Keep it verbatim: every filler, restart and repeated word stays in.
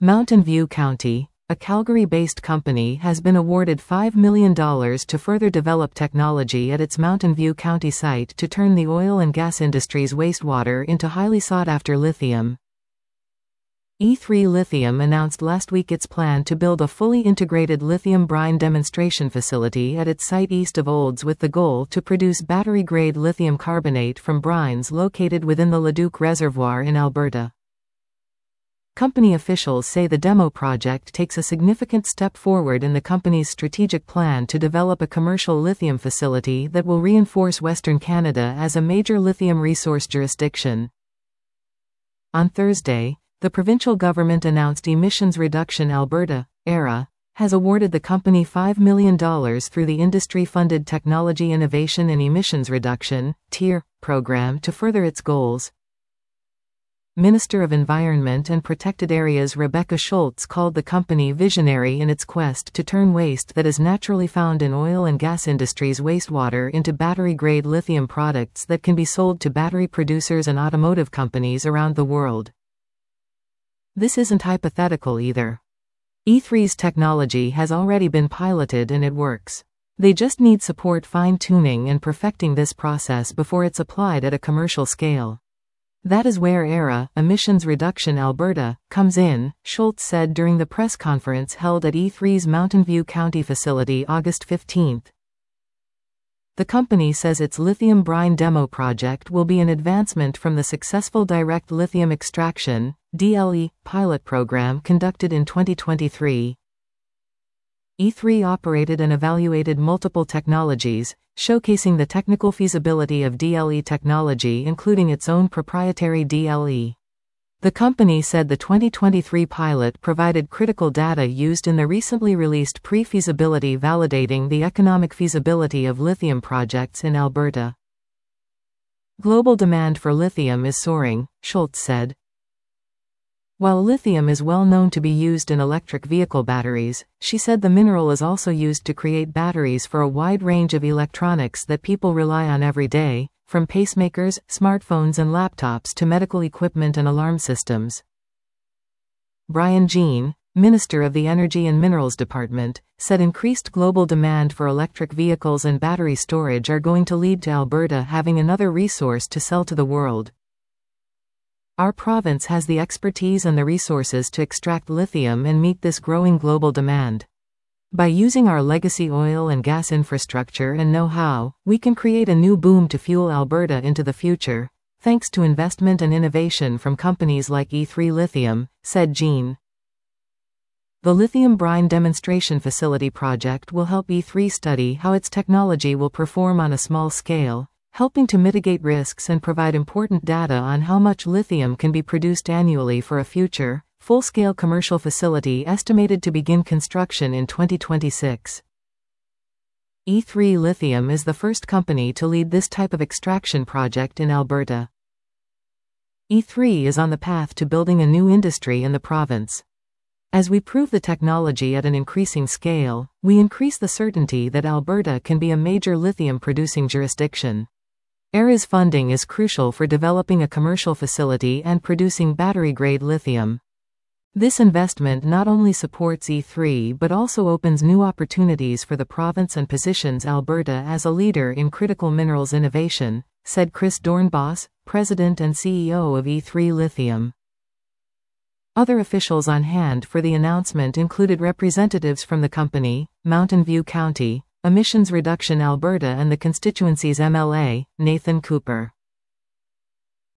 Mountain View County, a Calgary-based company, has been awarded five million dollars to further develop technology at its Mountain View County site to turn the oil and gas industry's wastewater into highly sought-after lithium. E three Lithium announced last week its plan to build a fully integrated lithium brine demonstration facility at its site east of Olds with the goal to produce battery-grade lithium carbonate from brines located within the Leduc Reservoir in Alberta. Company officials say the demo project takes a significant step forward in the company's strategic plan to develop a commercial lithium facility that will reinforce Western Canada as a major lithium resource jurisdiction. On Thursday, the provincial government announced Emissions Reduction Alberta, E R A, has awarded the company five million dollars through the industry-funded Technology Innovation and Emissions Reduction (T I R) program to further its goals. Minister of Environment and Protected Areas Rebecca Schultz called the company visionary in its quest to turn waste that is naturally found in oil and gas industries' wastewater into battery-grade lithium products that can be sold to battery producers and automotive companies around the world. This isn't hypothetical either. E three's technology has already been piloted and it works. They just need support fine-tuning and perfecting this process before it's applied at a commercial scale. That is where E R A, Emissions Reduction Alberta, comes in, Schultz said during the press conference held at E three's Mountain View County facility August fifteenth. The company says its lithium brine demo project will be an advancement from the successful direct lithium extraction D L E pilot program conducted in twenty twenty-three. E three operated and evaluated multiple technologies, showcasing the technical feasibility of D L E technology, including its own proprietary D L E. The company said the twenty twenty-three pilot provided critical data used in the recently released pre-feasibility validating the economic feasibility of lithium projects in Alberta. Global demand for lithium is soaring, Schultz said. While lithium is well known to be used in electric vehicle batteries, she said the mineral is also used to create batteries for a wide range of electronics that people rely on every day, from pacemakers, smartphones and laptops to medical equipment and alarm systems. Brian Jean, Minister of the Energy and Minerals Department, said increased global demand for electric vehicles and battery storage are going to lead to Alberta having another resource to sell to the world. Our province has the expertise and the resources to extract lithium and meet this growing global demand. By using our legacy oil and gas infrastructure and know-how, we can create a new boom to fuel Alberta into the future, thanks to investment and innovation from companies like E three Lithium, said Jean. The lithium brine demonstration facility project will help E three study how its technology will perform on a small scale, helping to mitigate risks and provide important data on how much lithium can be produced annually for a future, full-scale commercial facility estimated to begin construction in twenty twenty-six. E three Lithium is the first company to lead this type of extraction project in Alberta. E three is on the path to building a new industry in the province. As we prove the technology at an increasing scale, we increase the certainty that Alberta can be a major lithium-producing jurisdiction. E R A's funding is crucial for developing a commercial facility and producing battery-grade lithium. This investment not only supports E three but also opens new opportunities for the province and positions Alberta as a leader in critical minerals innovation, said Chris Dornbos, President and C E O of E three Lithium. Other officials on hand for the announcement included representatives from the company, Mountain View County, Emissions Reduction Alberta and the constituency's M L A, Nathan Cooper.